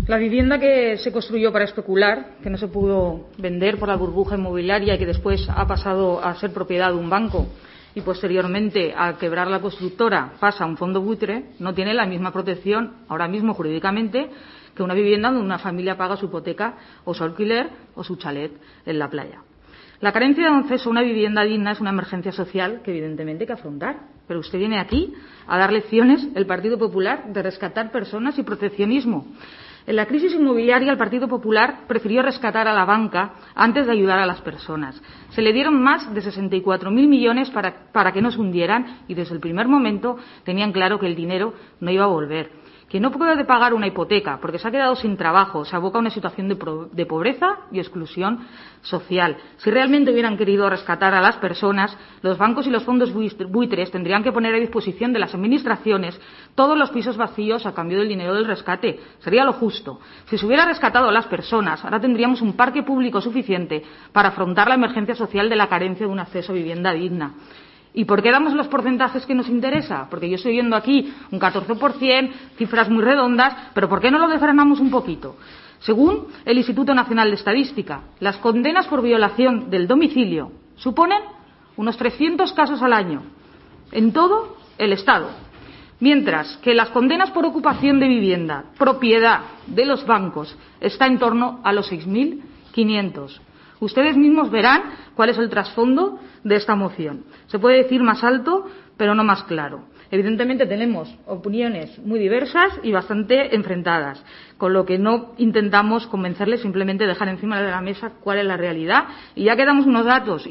La vivienda que se construyó para especular, que no se pudo vender por la burbuja inmobiliaria y que después ha pasado a ser propiedad de un banco y posteriormente, al quebrar la constructora, pasa a un fondo buitre, no tiene la misma protección ahora mismo jurídicamente que una vivienda donde una familia paga su hipoteca o su alquiler o su chalet en la playa. La carencia de acceso a una vivienda digna es una emergencia social que evidentemente hay que afrontar. Pero usted viene aquí a dar lecciones, el Partido Popular, de rescatar personas y proteccionismo. En la crisis inmobiliaria, el Partido Popular prefirió rescatar a la banca antes de ayudar a las personas. Se le dieron más de 64.000 millones para que no se hundieran y desde el primer momento tenían claro que el dinero no iba a volver. Quien no puede pagar una hipoteca porque se ha quedado sin trabajo se aboca a una situación de pobreza y exclusión social. Si realmente hubieran querido rescatar a las personas, los bancos y los fondos buitres tendrían que poner a disposición de las administraciones todos los pisos vacíos a cambio del dinero del rescate. Sería lo justo. Si se hubiera rescatado a las personas, ahora tendríamos un parque público suficiente para afrontar la emergencia social de la carencia de un acceso a vivienda digna. ¿Y por qué damos los porcentajes que nos interesa? Porque yo estoy viendo aquí un 14%, cifras muy redondas, pero ¿por qué no lo desgranamos un poquito? Según el Instituto Nacional de Estadística, las condenas por violación del domicilio suponen unos 300 casos al año en todo el Estado, mientras que las condenas por ocupación de vivienda, propiedad de los bancos, está en torno a los 6.500. Ustedes mismos verán cuál es el trasfondo de esta moción. Se puede decir más alto, pero no más claro. Evidentemente tenemos opiniones muy diversas y bastante enfrentadas, con lo que no intentamos convencerles, simplemente dejar encima de la mesa cuál es la realidad. Y ya que damos unos datos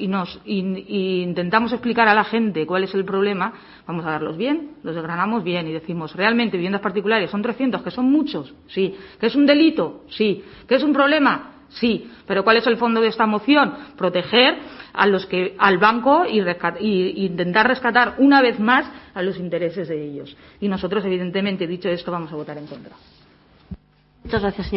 y intentamos explicar a la gente cuál es el problema, vamos a darlos bien, los desgranamos bien y decimos, ¿realmente viviendas particulares son 300, que son muchos? Sí. ¿Que es un delito? Sí. ¿Que es un problema? Sí, pero ¿cuál es el fondo de esta moción? Proteger al banco y intentar rescatar una vez más a los intereses de ellos. Y nosotros, evidentemente, dicho esto, vamos a votar en contra. Muchas gracias, señora.